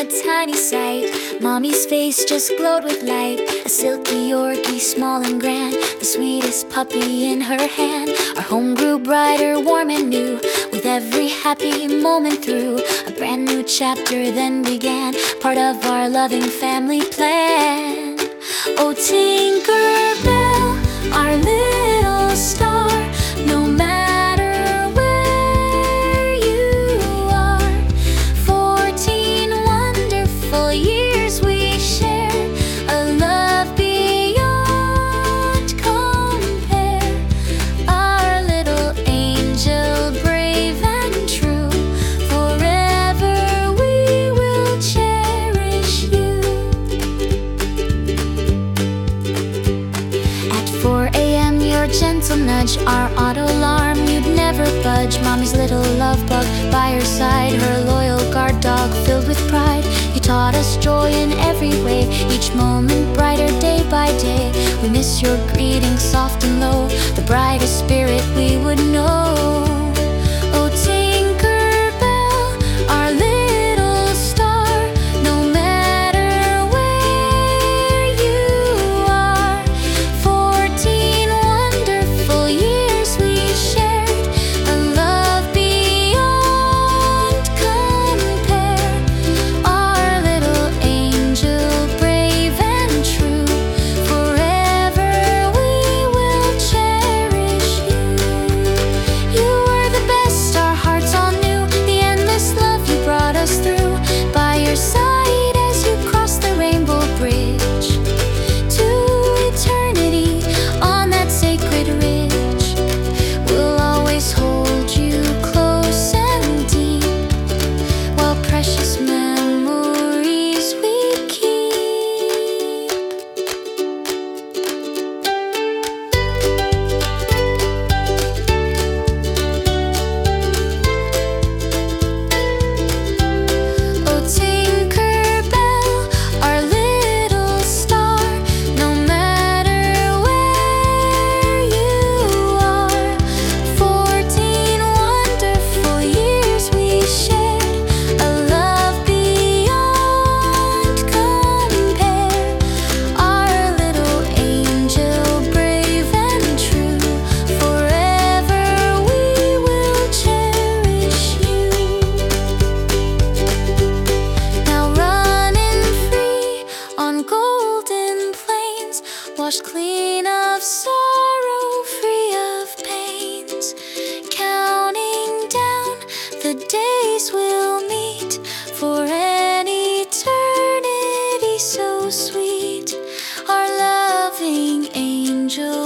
a tiny sight. Mommy's face just glowed with light. A silky Yorkie, small and grand, the sweetest puppy in her hand. Our home grew brighter, warm and new, with every happy moment through. A brand new chapter then began, part of our loving family plan. Oh, Tinker Bell, our little star, no matter where you are. 14 wonderful years we shared, a love beyond compare. Our little angel, brave and true, forever we will cherish you. At 4 a.m. your gentle nudge, our auto alarm, you'd never budge. Mommy's little love bug by her side, her loyal guard dog filled with pride. You taught us joy in every way, each moment brighter day by day. We miss your greeting soft and low, the brightest spirit we would know. Oh, Tinker Bell, our little star, no matter where you are. 14 wonderful years we shared, a love beyond compare. Our little angel, brave and true, forever we will cherish you. You were the best our hearts all knew, the endless love you brought us through. By your side as you crossed the rainbow bridge to eternity on that sacred ridge. We'll always hold you close and deep, while precious memories we keep. Oh, Tinker Bell, our little star, no matter where you are. 14 wonderful years we shared, a love beyond compare. Our little angel, brave and true, forever we will cherish you. Now running free on golden plains, washed clean of sorrow, free of pains, counting down the days we'll meet for an eternity so sweet. Our loving angel